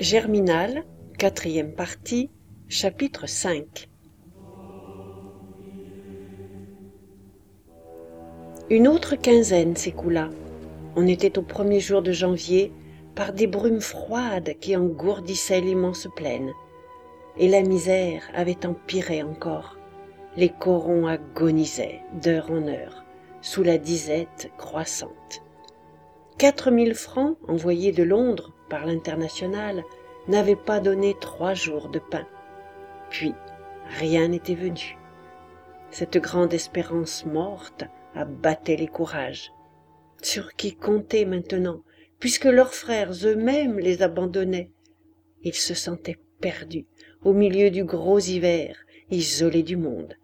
Germinal, quatrième partie, chapitre 5. Une autre quinzaine s'écoula. On était au premier jour de janvier, par des brumes froides qui engourdissaient l'immense plaine. Et la misère avait empiré encore. Les corons agonisaient d'heure en heure, sous la disette croissante. 4000 francs envoyés de Londres par l'Internationale n'avaient pas donné 3 jours de pain. Puis, rien n'était venu. Cette grande espérance morte abattait les courages. Sur qui compter maintenant, puisque leurs frères eux-mêmes les abandonnaient? Ils se sentaient perdus, au milieu du gros hiver, isolés du monde.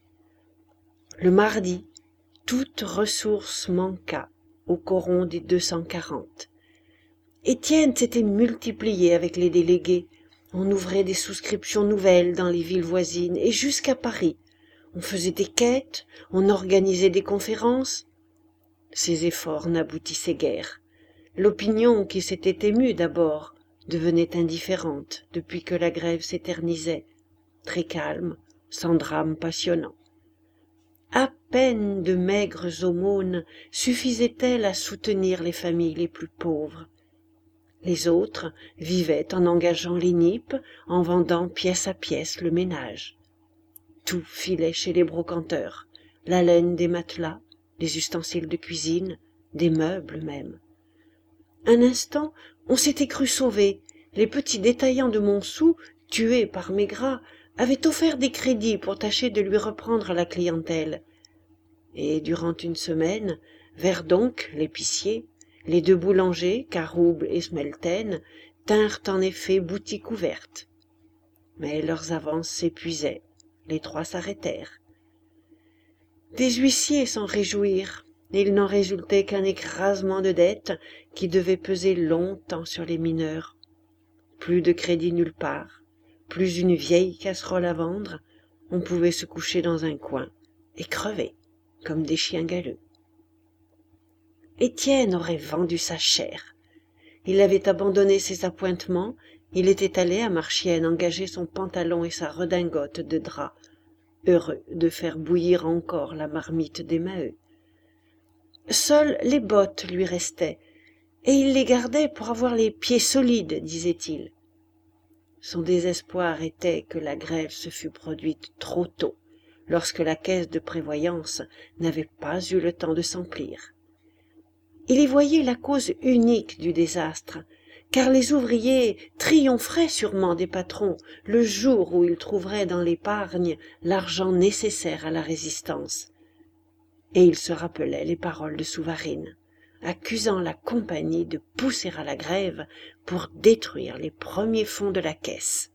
Le mardi, toute ressource manqua au coron des 240. Étienne s'était multiplié avec les délégués. On ouvrait des souscriptions nouvelles dans les villes voisines et jusqu'à Paris. On faisait des quêtes, on organisait des conférences. Ces efforts n'aboutissaient guère. L'opinion qui s'était émue d'abord devenait indifférente depuis que la grève s'éternisait, très calme, sans drame passionnant. À peine de maigres aumônes suffisaient-elles à soutenir les familles les plus pauvres. Les autres vivaient en engageant les nippes, en vendant pièce à pièce le ménage. Tout filait chez les brocanteurs, la laine des matelas, les ustensiles de cuisine, des meubles même. Un instant, on s'était cru sauvé. Les petits détaillants de Montsou, tués par Maigrat, avaient offert des crédits pour tâcher de lui reprendre la clientèle. Et durant une semaine, Verdonck, l'épicier, les 2 boulangers, Carouble et Smelten, tinrent en effet boutique ouverte. Mais leurs avances s'épuisaient, les 3 s'arrêtèrent. Des huissiers s'en réjouirent, il n'en résultait qu'un écrasement de dettes qui devait peser longtemps sur les mineurs. Plus de crédit nulle part, plus une vieille casserole à vendre, on pouvait se coucher dans un coin et crever comme des chiens galeux. Étienne aurait vendu sa chair. Il avait abandonné ses appointements, il était allé à Marchiennes engager son pantalon et sa redingote de drap, heureux de faire bouillir encore la marmite des Maheu. Seules les bottes lui restaient, et il les gardait pour avoir les pieds solides, disait-il. Son désespoir était que la grève se fût produite trop tôt, lorsque la caisse de prévoyance n'avait pas eu le temps de s'emplir. Il y voyait la cause unique du désastre, car les ouvriers triompheraient sûrement des patrons le jour où ils trouveraient dans l'épargne l'argent nécessaire à la résistance. Et il se rappelait les paroles de Souvarine, accusant la compagnie de pousser à la grève pour détruire les premiers fonds de la caisse.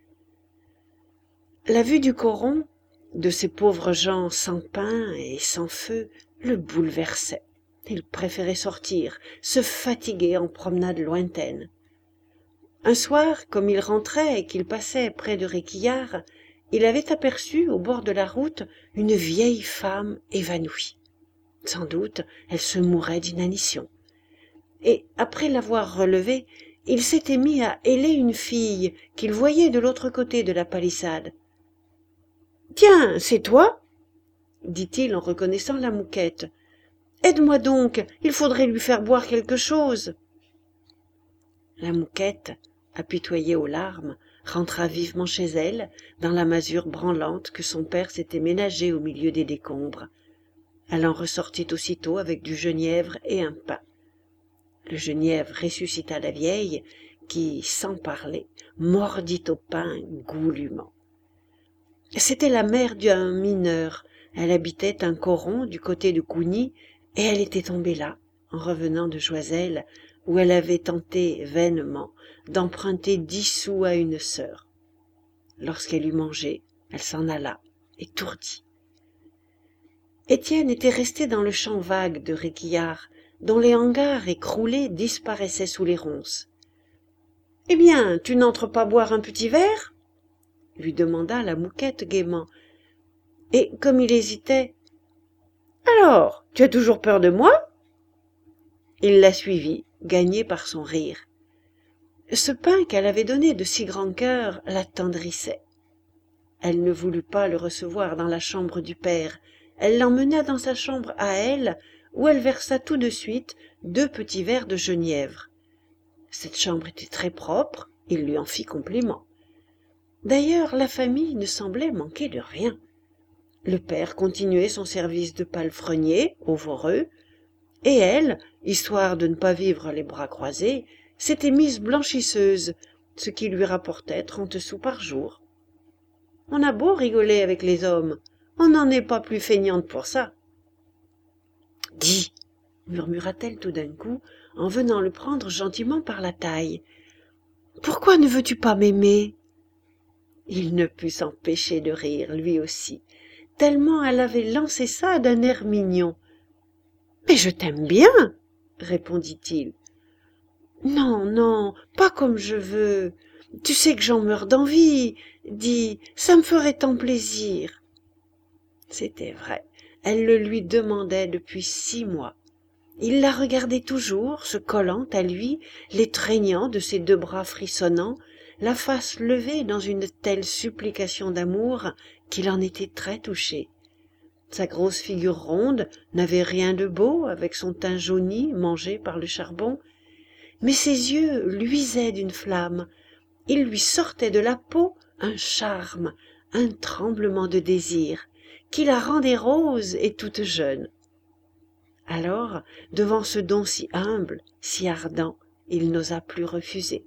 La vue du coron, de ces pauvres gens sans pain et sans feu, le bouleversait. Il préférait sortir, se fatiguer en promenade lointaine. Un soir, comme il rentrait et qu'il passait près de Réquillart, il avait aperçu, au bord de la route, une vieille femme évanouie. Sans doute, elle se mourait d'inanition. Et, après l'avoir relevée, il s'était mis à héler une fille qu'il voyait de l'autre côté de la palissade. « Tiens, c'est toi ?» dit-il en reconnaissant la mouquette. « Aide-moi donc, il faudrait lui faire boire quelque chose. » La mouquette, apitoyée aux larmes, rentra vivement chez elle, dans la masure branlante que son père s'était ménagée au milieu des décombres. Elle en ressortit aussitôt avec du genièvre et un pain. Le genièvre ressuscita la vieille, qui, sans parler, mordit au pain goulûment. C'était la mère d'un mineur. Elle habitait un coron du côté de Cougny, et elle était tombée là, en revenant de Choiseul, où elle avait tenté vainement d'emprunter 10 sous à une sœur. Lorsqu'elle eut mangé, elle s'en alla, étourdie. Étienne était resté dans le champ vague de Réquillart, dont les hangars écroulés disparaissaient sous les ronces. « Eh bien, tu n'entres pas boire un petit verre ?» lui demanda la mouquette gaiement. Et comme il hésitait, « Alors, tu as toujours peur de moi ?» Il la suivit, gagné par son rire. Ce pain qu'elle avait donné de si grand cœur l'attendrissait. Elle ne voulut pas le recevoir dans la chambre du père. Elle l'emmena dans sa chambre à elle, où elle versa tout de suite 2 petits verres de genièvre. Cette chambre était très propre, il lui en fit compliment. D'ailleurs, la famille ne semblait manquer de rien. Le père continuait son service de palefrenier au Voreux, et elle, histoire de ne pas vivre les bras croisés, s'était mise blanchisseuse, ce qui lui rapportait 30 sous par jour. On a beau rigoler avec les hommes, on n'en est pas plus feignante pour ça. « Dis, » murmura-t-elle tout d'un coup, en venant le prendre gentiment par la taille, « pourquoi ne veux-tu pas m'aimer ?» Il ne put s'empêcher de rire, lui aussi, tellement elle avait lancé ça d'un air mignon. « Mais je t'aime bien, » répondit-il. « Non, non, pas comme je veux. Tu sais que j'en meurs d'envie. Dis, ça me ferait tant plaisir. » C'était vrai, elle le lui demandait depuis 6 mois. Il la regardait toujours, se collant à lui, l'étreignant de ses 2 bras frissonnants, la face levée dans une telle supplication d'amour qu'il en était très touché. Sa grosse figure ronde n'avait rien de beau avec son teint jauni mangé par le charbon, mais ses yeux luisaient d'une flamme. Il lui sortait de la peau un charme, un tremblement de désir, qui la rendait rose et toute jeune. Alors, devant ce don si humble, si ardent, il n'osa plus refuser.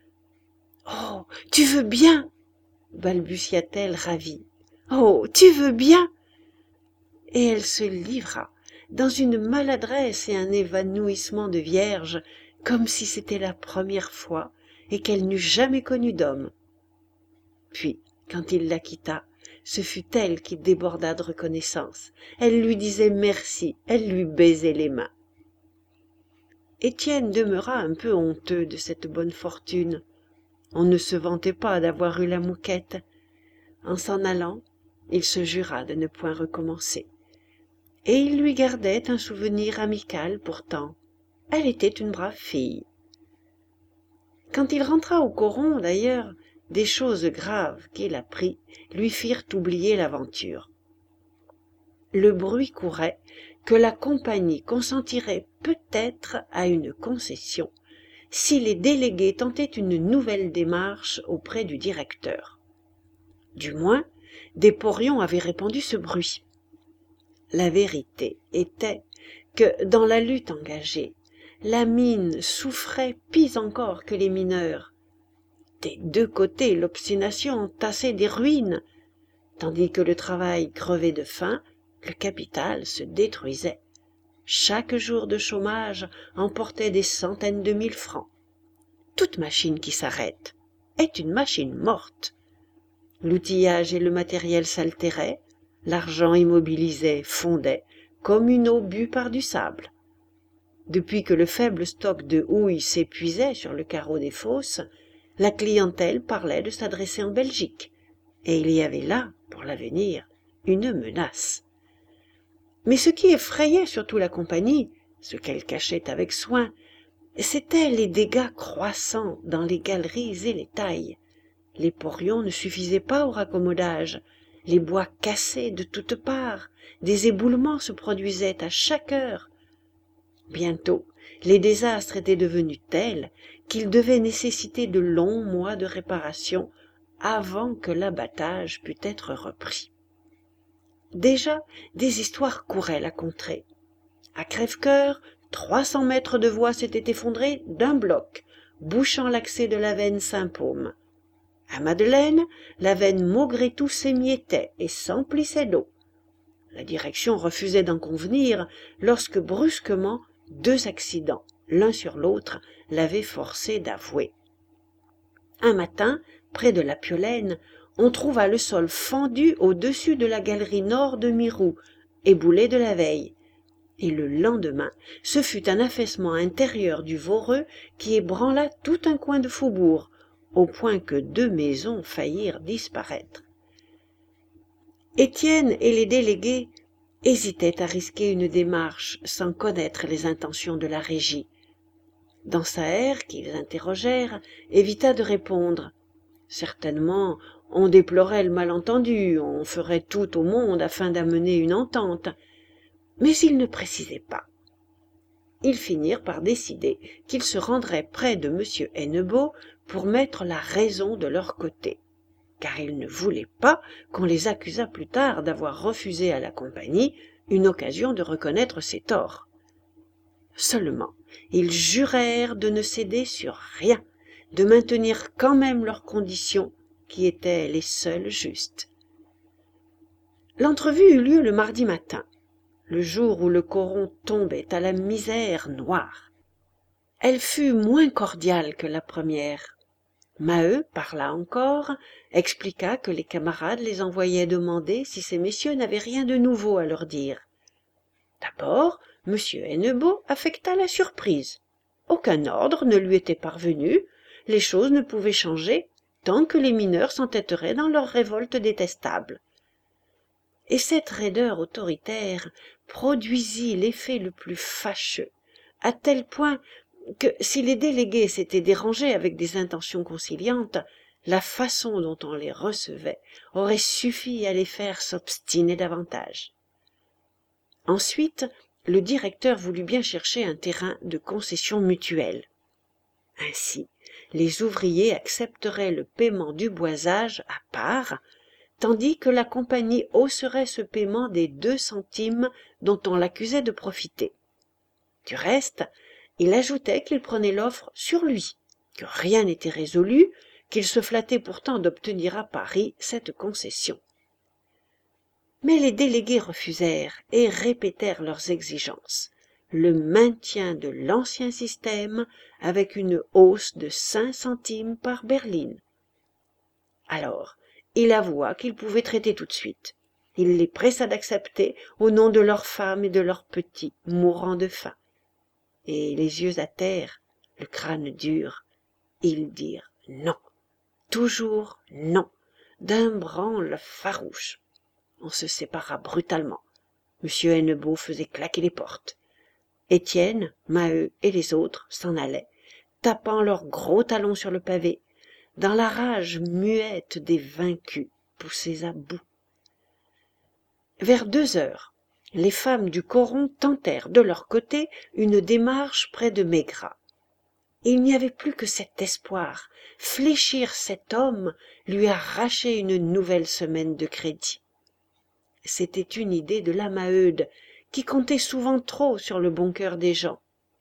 « Oh, tu veux bien » balbutia-t-elle ravie. « Oh, tu veux bien » Et elle se livra, dans une maladresse et un évanouissement de vierge, comme si c'était la première fois et qu'elle n'eût jamais connu d'homme. Puis, quand il la quitta, ce fut elle qui déborda de reconnaissance. Elle lui disait merci, elle lui baisait les mains. Étienne demeura un peu honteux de cette bonne fortune. On ne se vantait pas d'avoir eu la mouquette. En s'en allant, il se jura de ne point recommencer. Et il lui gardait un souvenir amical pourtant. Elle était une brave fille. Quand il rentra au coron, d'ailleurs, des choses graves qu'il apprit lui firent oublier l'aventure. Le bruit courait que la compagnie consentirait peut-être à une concession si les délégués tentaient une nouvelle démarche auprès du directeur. Du moins, des porions avaient répandu ce bruit. La vérité était que, dans la lutte engagée, la mine souffrait pis encore que les mineurs. Des 2 côtés, l'obstination entassait des ruines, tandis que le travail crevait de faim, le capital se détruisait. Chaque jour de chômage emportait des centaines de mille francs. Toute machine qui s'arrête est une machine morte. L'outillage et le matériel s'altéraient, l'argent immobilisé fondait comme une eau bue par du sable. Depuis que le faible stock de houille s'épuisait sur le carreau des fosses, la clientèle parlait de s'adresser en Belgique, et il y avait là, pour l'avenir, une menace. Mais ce qui effrayait surtout la compagnie, ce qu'elle cachait avec soin, c'étaient les dégâts croissants dans les galeries et les tailles. Les porions ne suffisaient pas au raccommodage, les bois cassaient de toutes parts, des éboulements se produisaient à chaque heure. Bientôt, les désastres étaient devenus tels qu'ils devaient nécessiter de longs mois de réparation avant que l'abattage pût être repris. Déjà, des histoires couraient la contrée. À Crèvecoeur, 300 mètres de voies s'étaient effondrés d'un bloc, bouchant l'accès de la veine Saint-Paume. À Madeleine, la veine Maugrétou s'émiettait et s'emplissait d'eau. La direction refusait d'en convenir lorsque brusquement 2 accidents, l'un sur l'autre, l'avaient forcé d'avouer. Un matin, près de la Piolaine, on trouva le sol fendu au-dessus de la galerie nord de Mirou, éboulée de la veille. Et le lendemain, ce fut un affaissement intérieur du Voreux qui ébranla tout un coin de faubourg, au point que 2 maisons faillirent disparaître. Étienne et les délégués hésitaient à risquer une démarche sans connaître les intentions de la régie. Dansaert, qu'ils interrogèrent, évita de répondre. Certainement, on déplorait le malentendu, on ferait tout au monde afin d'amener une entente. Mais ils ne précisaient pas. Ils finirent par décider qu'ils se rendraient près de M. Hennebeau pour mettre la raison de leur côté, car ils ne voulaient pas qu'on les accusât plus tard d'avoir refusé à la compagnie une occasion de reconnaître ses torts. Seulement, ils jurèrent de ne céder sur rien, de maintenir quand même leurs conditions, qui étaient les seules justes. L'entrevue eut lieu le mardi matin, le jour où le coron tombait à la misère noire. Elle fut moins cordiale que la première. Maheu parla encore, expliqua que les camarades les envoyaient demander si ces messieurs n'avaient rien de nouveau à leur dire. D'abord, M. Hennebeau affecta la surprise. Aucun ordre ne lui était parvenu, les choses ne pouvaient changer tant que les mineurs s'entêteraient dans leur révolte détestable. Et cette raideur autoritaire produisit l'effet le plus fâcheux, à tel point que si les délégués s'étaient dérangés avec des intentions conciliantes, la façon dont on les recevait aurait suffi à les faire s'obstiner davantage. Ensuite, le directeur voulut bien chercher un terrain de concession mutuelle. Ainsi, les ouvriers accepteraient le paiement du boisage à part, tandis que la compagnie hausserait ce paiement des 2 centimes dont on l'accusait de profiter. Du reste, il ajoutait qu'il prenait l'offre sur lui, que rien n'était résolu, qu'il se flattait pourtant d'obtenir à Paris cette concession. Mais les délégués refusèrent et répétèrent leurs exigences, le maintien de l'ancien système avec une hausse de 5 centimes par berline. Alors, il avoua qu'il pouvait traiter tout de suite. Il les pressa d'accepter au nom de leurs femmes et de leurs petits, mourant de faim. Et les yeux à terre, le crâne dur, ils dirent non, toujours non, d'un branle farouche. On se sépara brutalement. M. Hennebeau faisait claquer les portes. Étienne, Maheu et les autres s'en allaient, tapant leurs gros talons sur le pavé, dans la rage muette des vaincus poussés à bout. Vers 2 heures, les femmes du coron tentèrent de leur côté une démarche près de Maigrat. Il n'y avait plus que cet espoir, fléchir cet homme, lui arracher une nouvelle semaine de crédit. C'était une idée de la Maheude, qui comptait souvent trop sur le bon cœur des gens.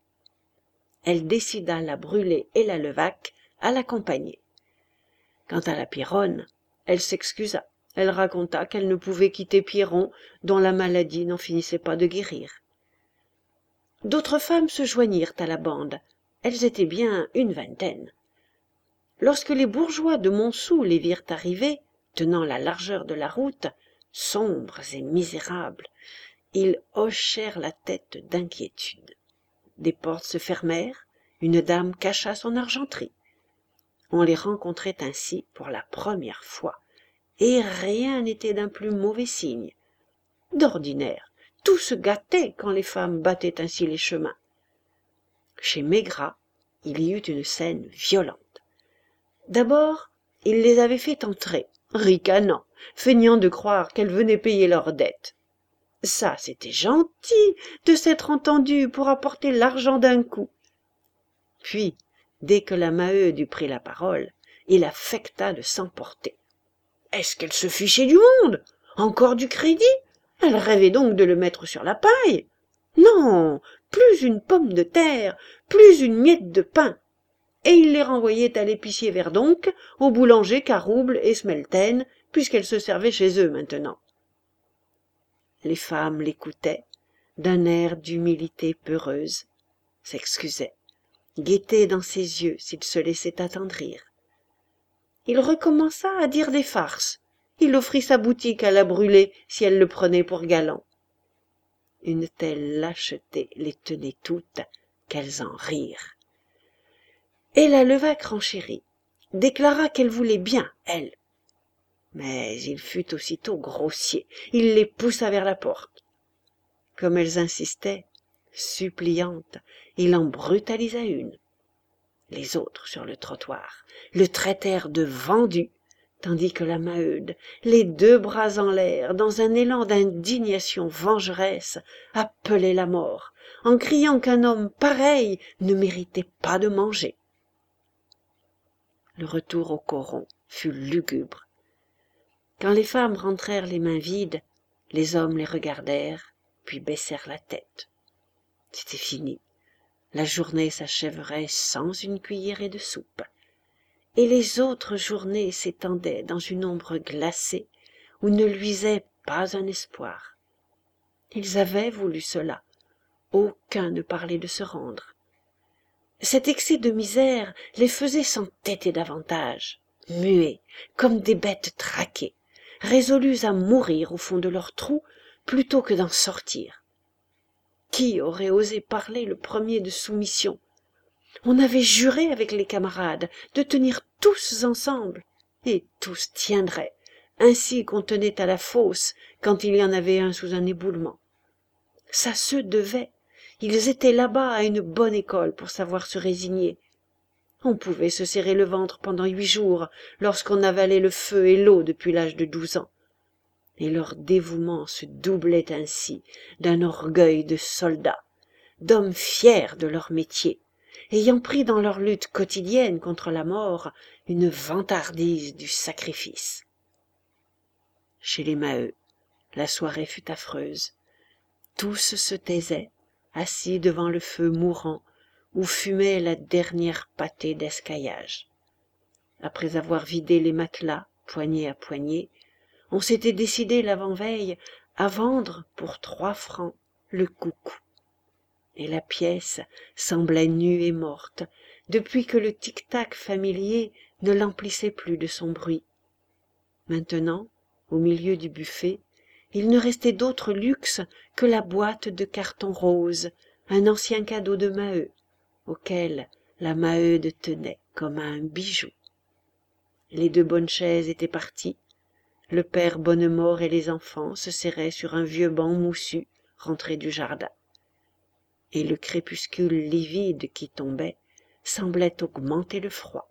Elle décida la Brûlé et la Levaque à l'accompagner. Quant à la Pierronne, elle s'excusa. Elle raconta qu'elle ne pouvait quitter Pierron, dont la maladie n'en finissait pas de guérir. D'autres femmes se joignirent à la bande. Elles étaient bien une vingtaine. Lorsque les bourgeois de Montsou les virent arriver, tenant la largeur de la route, sombres et misérables, ils hochèrent la tête d'inquiétude. Des portes se fermèrent, une dame cacha son argenterie. On les rencontrait ainsi pour la première fois, et rien n'était d'un plus mauvais signe. D'ordinaire, tout se gâtait quand les femmes battaient ainsi les chemins. Chez Maigrat, il y eut une scène violente. D'abord, il les avait fait entrer, ricanant, feignant de croire qu'elles venaient payer leurs dettes. Ça, c'était gentil de s'être entendu pour apporter l'argent d'un coup. Puis, dès que la Maheude eut pris la parole, il affecta de s'emporter. Est-ce qu'elle se fichait du monde? Encore du crédit? Elle rêvait donc de le mettre sur la paille? Non, plus une pomme de terre, plus une miette de pain. Et il les renvoyait à l'épicier Verdonck, au boulanger Carouble et Smelten, puisqu'elles se servaient chez eux maintenant. Les femmes l'écoutaient, d'un air d'humilité peureuse, s'excusaient, guettaient dans ses yeux s'il se laissait attendrir. Il recommença à dire des farces. Il offrit sa boutique à la Brûlé si elle le prenait pour galant. Une telle lâcheté les tenait toutes, qu'elles en rirent. Et la Levaque renchérit, déclara qu'elle voulait bien, elle. Mais il fut aussitôt grossier, il les poussa vers la porte. Comme elles insistaient, suppliantes, il en brutalisa une. Les autres sur le trottoir le traitèrent de vendu, tandis que la Maheude, les deux bras en l'air, dans un élan d'indignation vengeresse, appelait la mort, en criant qu'un homme pareil ne méritait pas de manger. Le retour au coron fut lugubre. Quand les femmes rentrèrent les mains vides, les hommes les regardèrent, puis baissèrent la tête. C'était fini. La journée s'achèverait sans une cuillerée de soupe. Et les autres journées s'étendaient dans une ombre glacée où ne luisait pas un espoir. Ils avaient voulu cela. Aucun ne parlait de se rendre. Cet excès de misère les faisait s'entêter davantage, muets, comme des bêtes traquées, résolus à mourir au fond de leur trou plutôt que d'en sortir. Qui aurait osé parler le premier de soumission? On avait juré avec les camarades de tenir tous ensemble, et tous tiendraient, ainsi qu'on tenait à la fosse quand il y en avait un sous un éboulement. Ça se devait, ils étaient là-bas à une bonne école pour savoir se résigner. On pouvait se serrer le ventre pendant 8 jours lorsqu'on avalait le feu et l'eau depuis l'âge de 12 ans. Et leur dévouement se doublait ainsi d'un orgueil de soldats, d'hommes fiers de leur métier, ayant pris dans leur lutte quotidienne contre la mort une vantardise du sacrifice. Chez les Maheu, la soirée fut affreuse. Tous se taisaient, assis devant le feu mourant, où fumait la dernière pâtée d'escaillage. Après avoir vidé les matelas, poignée à poignée, on s'était décidé l'avant-veille à vendre pour 3 francs le coucou. Et la pièce semblait nue et morte, depuis que le tic-tac familier ne l'emplissait plus de son bruit. Maintenant, au milieu du buffet, il ne restait d'autre luxe que la boîte de carton rose, un ancien cadeau de Maheu, auquel la Maheude tenait comme à un bijou. Les 2 bonnes chaises étaient parties, le père Bonnemort et les enfants se serraient sur un vieux banc moussu rentré du jardin. Et le crépuscule livide qui tombait semblait augmenter le froid.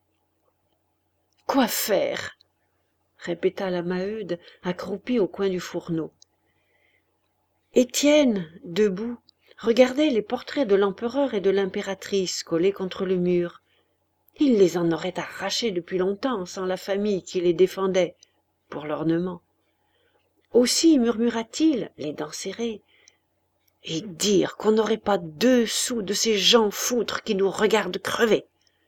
« Quoi faire ?» répéta la Maheude, accroupie au coin du fourneau. Étienne, debout, regardait les portraits de l'empereur et de l'impératrice collés contre le mur. Il les en aurait arrachés depuis longtemps sans la famille qui les défendait, pour l'ornement. Aussi murmura-t-il, les dents serrées, et dire qu'on n'aurait pas 2 sous de ces gens foutres qui nous regardent crever.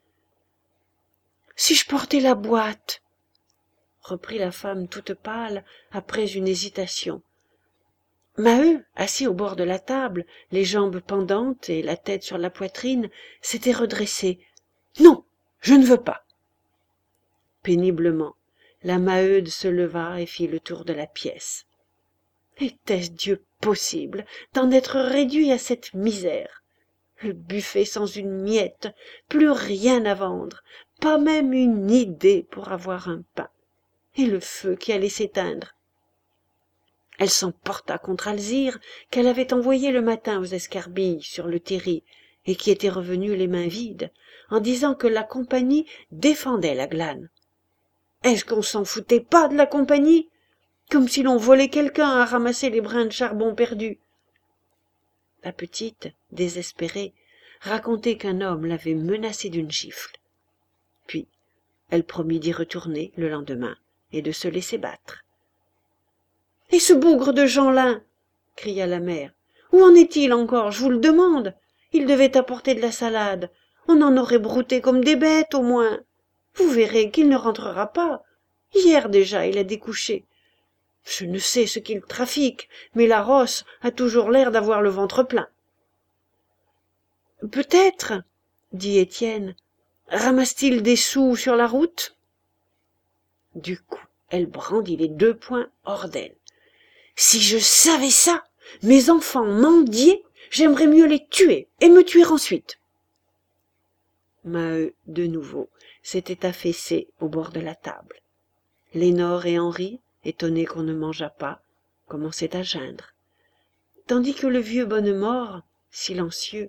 Si je portais la boîte, reprit la femme toute pâle après une hésitation. Maheu, assis au bord de la table, les jambes pendantes et la tête sur la poitrine, s'était redressé. Non, je ne veux pas. Péniblement, la Maheude se leva et fit le tour de la pièce. Était-ce Dieu possible d'en être réduit à cette misère? Le buffet sans une miette, plus rien à vendre, pas même une idée pour avoir un pain, et le feu qui allait s'éteindre. Elle s'emporta contre Alzire, qu'elle avait envoyé le matin aux escarbilles sur le terri, et qui était revenue les mains vides, en disant que la compagnie défendait la glane. Est-ce qu'on s'en foutait pas de la compagnie? Comme si l'on volait quelqu'un à ramasser les brins de charbon perdus. La petite, désespérée, racontait qu'un homme l'avait menacée d'une gifle. Puis, elle promit d'y retourner le lendemain et de se laisser battre. « Et ce bougre de Jeanlin » cria la mère. « Où en est-il encore, je vous le demande? Il devait apporter de la salade. On en aurait brouté comme des bêtes, au moins. Vous verrez qu'il ne rentrera pas. Hier déjà, il a découché. Je ne sais ce qu'il trafique, mais la rosse a toujours l'air d'avoir le ventre plein. »« Peut-être, dit Étienne, ramasse-t-il des sous sur la route ?» Du coup, elle brandit les 2 poings hors d'elle. « Si je savais ça, mes enfants mendier, j'aimerais mieux les tuer et me tuer ensuite. » Maheu, de nouveau, s'était affaissé au bord de la table. Lénore et Henri, étonnés qu'on ne mangeât pas, commençaient à geindre, tandis que le vieux Bonnemort, silencieux,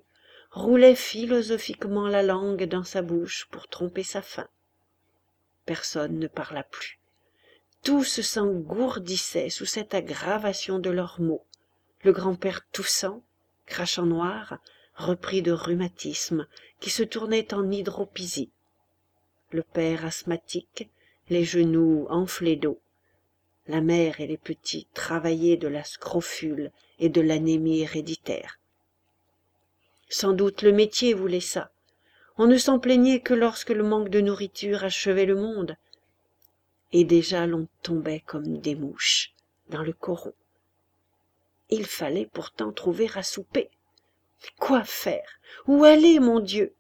roulait philosophiquement la langue dans sa bouche pour tromper sa faim. Personne ne parla plus. Tous s'engourdissaient sous cette aggravation de leurs maux. Le grand-père toussant, crachant noir, repris de rhumatisme, qui se tournait en hydropisie. Le père asthmatique, les genoux enflés d'eau. La mère et les petits travaillaient de la scrofule et de l'anémie héréditaire. Sans doute le métier voulait ça. On ne s'en plaignait que lorsque le manque de nourriture achevait le monde. Et déjà l'on tombait comme des mouches dans le coron. Il fallait pourtant trouver à souper. Mais quoi faire? Où aller, mon Dieu?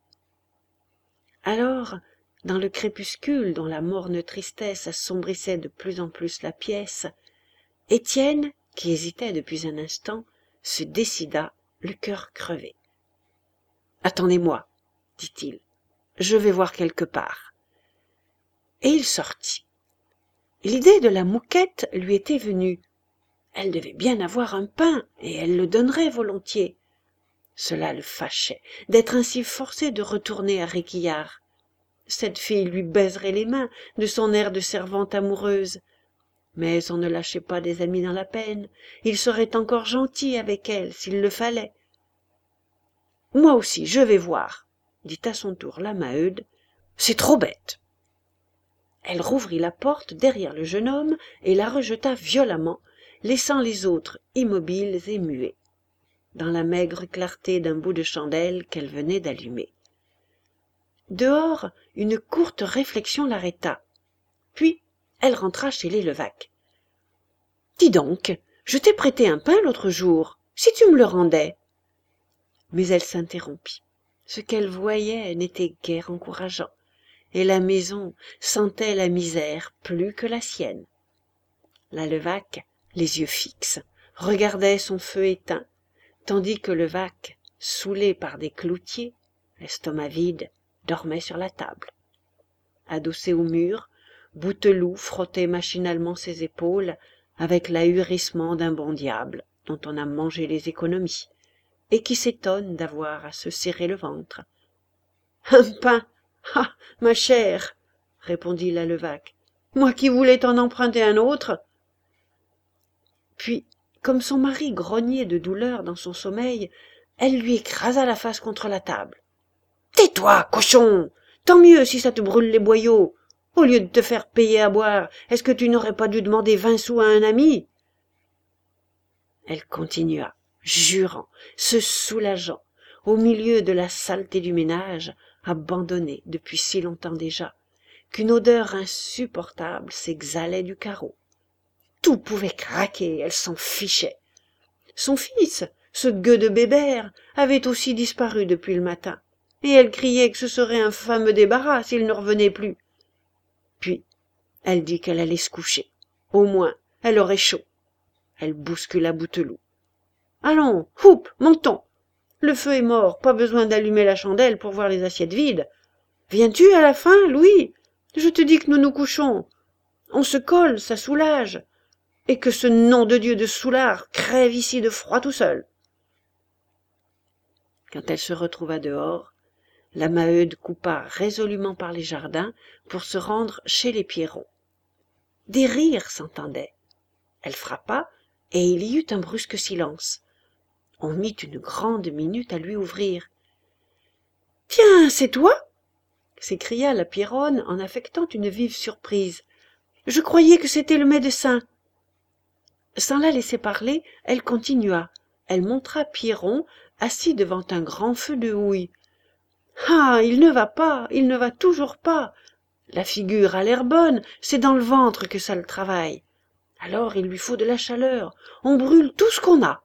Alors, dans le crépuscule dont la morne tristesse assombrissait de plus en plus la pièce, Étienne, qui hésitait depuis un instant, se décida, le cœur crevé. « Attendez-moi, dit-il, je vais voir quelque part. » Et il sortit. L'idée de la mouquette lui était venue. Elle devait bien avoir un pain, et elle le donnerait volontiers. Cela le fâchait, d'être ainsi forcé de retourner à Réquillart. Cette fille lui baiserait les mains de son air de servante amoureuse. Mais on ne lâchait pas des amis dans la peine. Il serait encore gentil avec elle, s'il le fallait. « Moi aussi, je vais voir, » dit à son tour la Maheude. « C'est trop bête. » Elle rouvrit la porte derrière le jeune homme et la rejeta violemment, laissant les autres immobiles et muets, dans la maigre clarté d'un bout de chandelle qu'elle venait d'allumer. Dehors, une courte réflexion l'arrêta. Puis, elle rentra chez les Levaque. « Dis donc, je t'ai prêté un pain l'autre jour, si tu me le rendais. » Mais elle s'interrompit. Ce qu'elle voyait n'était guère encourageant, et la maison sentait la misère plus que la sienne. La Levaque, les yeux fixes, regardait son feu éteint, tandis que Levaque, saoulé par des cloutiers, l'estomac vide, dormait sur la table. Adossé au mur, Bouteloup frottait machinalement ses épaules avec l'ahurissement d'un bon diable dont on a mangé les économies et qui s'étonne d'avoir à se serrer le ventre. « Un pain! Ah, ma chère !» répondit la Levaque. « Moi qui voulais t'en emprunter un autre !» Puis, comme son mari grognait de douleur dans son sommeil, elle lui écrasa la face contre la table. « Tais-toi, cochon! Tant mieux si ça te brûle les boyaux. Au lieu de te faire payer à boire, est-ce que tu n'aurais pas dû demander 20 sous à un ami ?» Elle continua, jurant, se soulageant, au milieu de la saleté du ménage, abandonné depuis si longtemps déjà, qu'une odeur insupportable s'exhalait du carreau. Tout pouvait craquer, elle s'en fichait. Son fils, ce gueux de Bébert, avait aussi disparu depuis le matin, et elle criait que ce serait un fameux débarras s'il ne revenait plus. Puis, elle dit qu'elle allait se coucher. Au moins, elle aurait chaud. Elle bouscula Bouteloup. « Allons, houp, montons. Le feu est mort, pas besoin d'allumer la chandelle pour voir les assiettes vides. Viens-tu à la fin, Louis? Je te dis que nous nous couchons. On se colle, ça soulage. Et que ce nom de Dieu de Soulard crève ici de froid tout seul. » Quand elle se retrouva dehors, la Maheude coupa résolument par les jardins pour se rendre chez les Pierron. Des rires s'entendaient. Elle frappa, et il y eut un brusque silence. On mit une grande minute à lui ouvrir. « Tiens, c'est toi ?» s'écria la Pierronne en affectant une vive surprise. « Je croyais que c'était le médecin. » Sans la laisser parler, elle continua. Elle montra Pierron assis devant un grand feu de houille. « Ah, il ne va pas, il ne va toujours pas. La figure a l'air bonne, c'est dans le ventre que ça le travaille. Alors il lui faut de la chaleur, on brûle tout ce qu'on a. »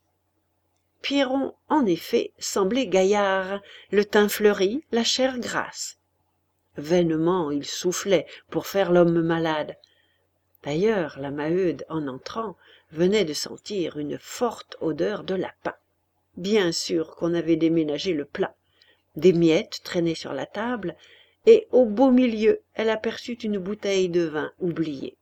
Pierron, en effet, semblait gaillard, le teint fleuri, la chair grasse. Vainement il soufflait pour faire l'homme malade. D'ailleurs, la Maheude, en entrant, venait de sentir une forte odeur de lapin. Bien sûr qu'on avait déménagé le plat. Des miettes traînaient sur la table, et au beau milieu, elle aperçut une bouteille de vin oubliée.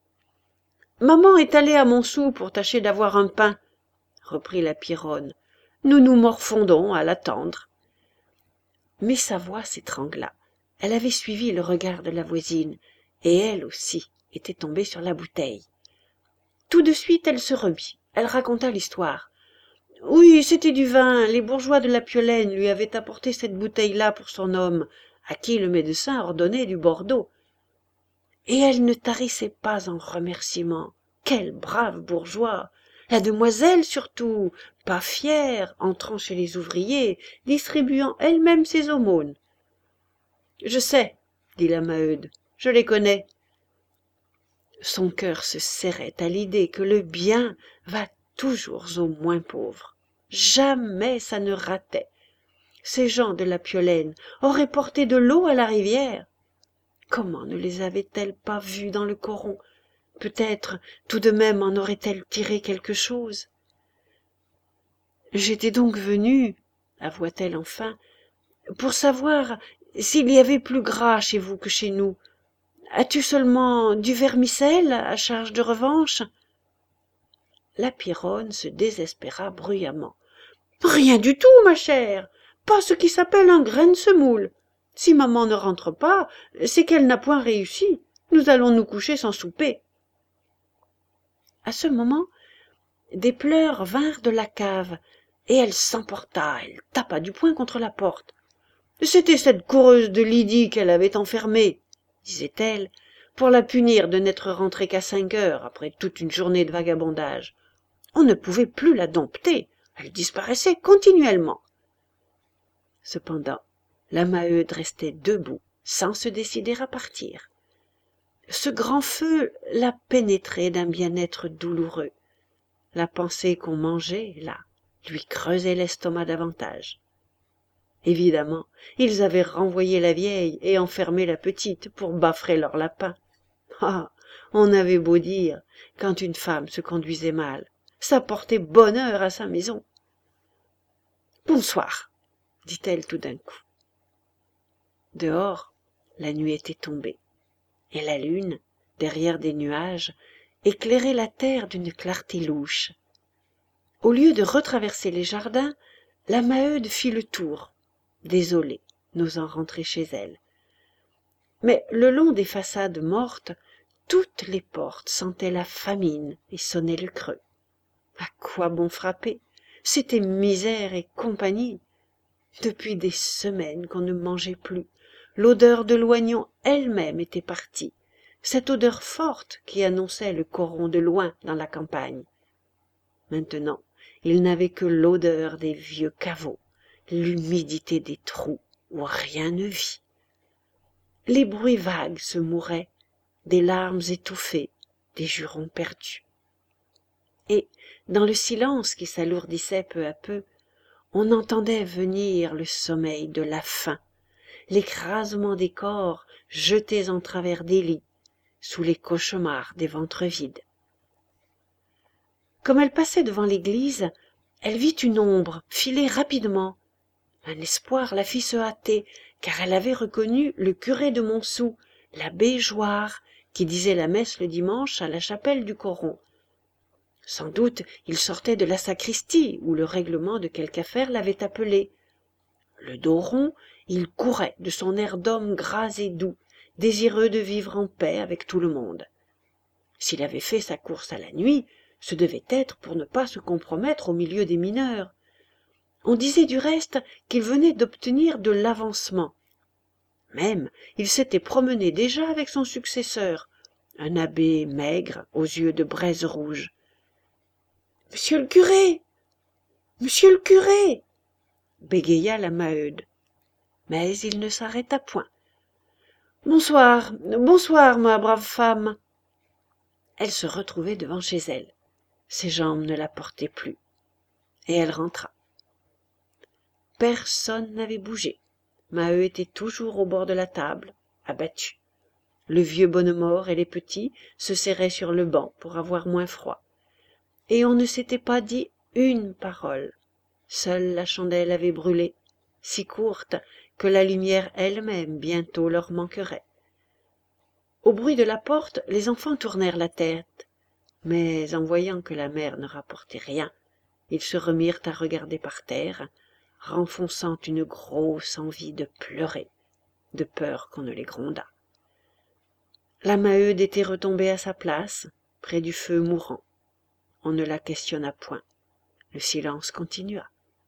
« Maman est allée à Montsou pour tâcher d'avoir un pain, » reprit la Pierronne. Nous nous morfondons à l'attendre. » Mais sa voix s'étrangla. Elle avait suivi le regard de la voisine, et elle aussi était tombée sur la bouteille. Tout de suite elle se remit. Elle raconta l'histoire. Oui, c'était du vin. Les bourgeois de la Piolaine lui avaient apporté cette bouteille-là pour son homme, à qui le médecin ordonnait du Bordeaux. Et elle ne tarissait pas en remerciements. Quel brave bourgeois! La demoiselle surtout, pas fière, entrant chez les ouvriers, distribuant elle-même ses aumônes. « Je sais, » dit la Maheude, « je les connais. » Son cœur se serrait à l'idée que le bien va toujours aux moins pauvres. Jamais ça ne ratait. Ces gens de la Piolaine auraient porté de l'eau à la rivière. Comment ne les avait-elle pas vus dans le coron? Peut-être tout de même en aurait-elle tiré quelque chose. « J'étais donc venue, avoua-t-elle enfin, pour savoir s'il y avait plus gras chez vous que chez nous. As-tu seulement du vermicelle à charge de revanche ?» La Pierronne se désespéra bruyamment. « Rien du tout, ma chère, pas ce qui s'appelle un grain de semoule. Si maman ne rentre pas, c'est qu'elle n'a point réussi. Nous allons nous coucher sans souper. » À ce moment, des pleurs vinrent de la cave, et elle s'emporta, elle tapa du poing contre la porte. C'était cette coureuse de Lydie qu'elle avait enfermée, disait-elle, pour la punir de n'être rentrée qu'à 5 heures après toute une journée de vagabondage. On ne pouvait plus la dompter, elle disparaissait continuellement. Cependant, la Maheude restait debout, sans se décider à partir. Ce grand feu la pénétrait d'un bien-être douloureux. La pensée qu'on mangeait, là, lui creusait l'estomac davantage. Évidemment, ils avaient renvoyé la vieille et enfermé la petite pour bâfrer leur lapin. Ah, on avait beau dire, quand une femme se conduisait mal, ça portait bonheur à sa maison. « Bonsoir, » dit-elle tout d'un coup. Dehors, la nuit était tombée, et la lune, derrière des nuages, éclairait la terre d'une clarté louche. Au lieu de retraverser les jardins, la Maheude fit le tour, désolée, n'osant rentrer chez elle. Mais le long des façades mortes, toutes les portes sentaient la famine et sonnaient le creux. À quoi bon frapper? C'était misère et compagnie. Depuis des semaines qu'on ne mangeait plus. L'odeur de l'oignon elle-même était partie, cette odeur forte qui annonçait le coron de loin dans la campagne. Maintenant, il n'avait que l'odeur des vieux caveaux, l'humidité des trous où rien ne vit. Les bruits vagues se mouraient, des larmes étouffées, des jurons perdus. Et, dans le silence qui s'alourdissait peu à peu, on entendait venir le sommeil de la faim, l'écrasement des corps jetés en travers des lits, sous les cauchemars des ventres vides. Comme elle passait devant l'église, elle vit une ombre filer rapidement. Un espoir la fit se hâter, car elle avait reconnu le curé de Montsou, l'abbé Joire, qui disait la messe le dimanche à la chapelle du Coron. Sans doute il sortait de la sacristie, où le règlement de quelque affaire l'avait appelé. Le dos rond, il courait de son air d'homme gras et doux, désireux de vivre en paix avec tout le monde. S'il avait fait sa course à la nuit, ce devait être pour ne pas se compromettre au milieu des mineurs. On disait du reste qu'il venait d'obtenir de l'avancement. Même, il s'était promené déjà avec son successeur, un abbé maigre aux yeux de braise rouge. « Monsieur le curé! Monsieur le curé !» bégaya la Maheude. Mais il ne s'arrêta point. « Bonsoir, bonsoir, ma brave femme !» Elle se retrouvait devant chez elle. Ses jambes ne la portaient plus. Et elle rentra. Personne n'avait bougé. Maheu était toujours au bord de la table, abattu. Le vieux Bonnemort et les petits se serraient sur le banc pour avoir moins froid. Et on ne s'était pas dit une parole. Seule la chandelle avait brûlé, si courte que la lumière elle-même bientôt leur manquerait. Au bruit de la porte, les enfants tournèrent la tête, mais en voyant que la mère ne rapportait rien, Ils se remirent à regarder par terre, renfonçant une grosse envie de pleurer, de peur qu'on ne les grondât. La Maheude était retombée à sa place, près du feu mourant. On ne la questionna point. Le silence continua.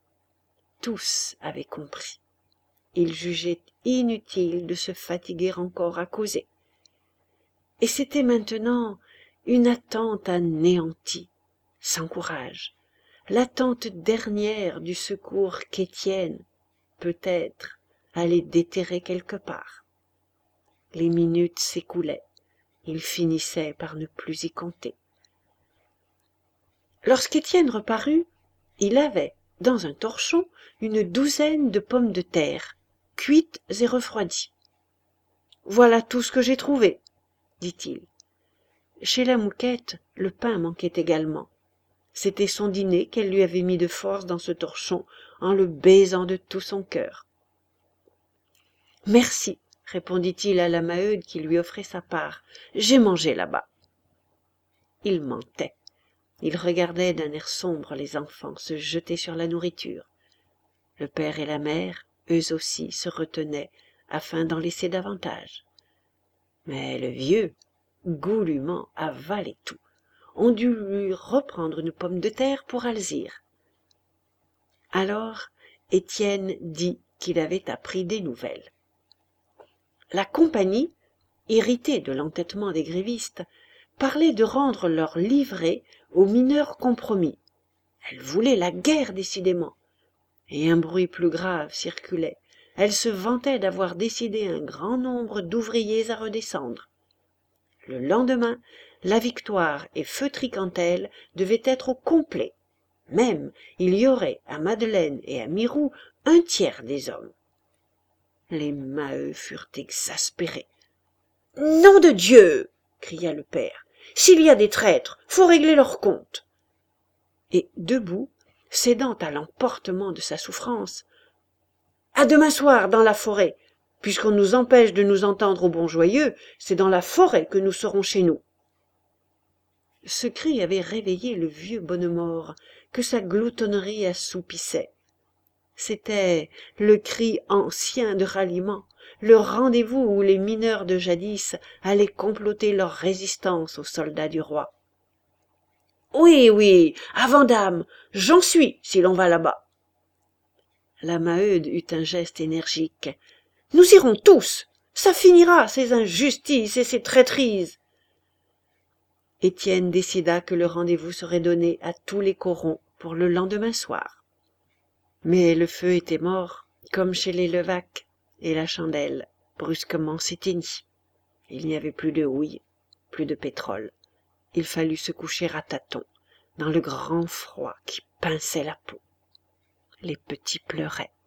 Tous avaient compris. Ils jugeaient inutile de se fatiguer encore à causer. Et c'était maintenant une attente anéantie, sans courage, l'attente dernière du secours qu'Étienne, peut-être, allait déterrer quelque part. Les minutes s'écoulaient, il finissait par ne plus y compter. Lorsqu'Étienne reparut, il avait, dans un torchon, une douzaine de pommes de terre, cuites et refroidies. « Voilà tout ce que j'ai trouvé, » dit-il. Chez la Mouquette, le pain manquait également. C'était son dîner qu'elle lui avait mis de force dans ce torchon en le baisant de tout son cœur. « Merci, » répondit-il à la Maheude qui lui offrait sa part. « J'ai mangé là-bas. » Il mentait. Il regardait d'un air sombre les enfants se jeter sur la nourriture. Le père et la mère, eux aussi, se retenaient afin d'en laisser davantage. Mais le vieux, goulûment, avalait tout. On dut lui reprendre une pomme de terre pour Alzire. Alors Étienne dit qu'il avait appris des nouvelles. La compagnie, irritée de l'entêtement des grévistes, parlait de rendre leurs livrets aux mineurs compromis. Elle voulait la guerre décidément. Et un bruit plus grave circulait. Elle se vantait d'avoir décidé un grand nombre d'ouvriers à redescendre. Le lendemain, la Victoire et Feutry-Cantel devaient être au complet. Même, il y aurait à Madeleine et à Mirou un tiers des hommes. Les Maheu furent exaspérés. « Nom de Dieu !» cria le père. « S'il y a des traîtres, faut régler leur compte. » Et debout, cédant à l'emportement de sa souffrance, « À demain soir, dans la forêt. Puisqu'on nous empêche de nous entendre au bon joyeux, c'est dans la forêt que nous serons chez nous. » Ce cri avait réveillé le vieux Bonnemort, que sa gloutonnerie assoupissait. C'était le cri ancien de ralliement, le rendez-vous où les mineurs de jadis allaient comploter leur résistance aux soldats du roi. « Oui, oui, à Vandame, j'en suis, si l'on va là-bas. » La Maheude eut un geste énergique. « Nous irons tous, ça finira, ces injustices et ces traîtrises. » Étienne décida que le rendez-vous serait donné à tous les corons pour le lendemain soir. Mais le feu était mort, comme chez les Levaque, et la chandelle brusquement s'éteignit. Il n'y avait plus de houille, plus de pétrole. Il fallut se coucher à tâtons, dans le grand froid qui pinçait la peau. Les petits pleuraient.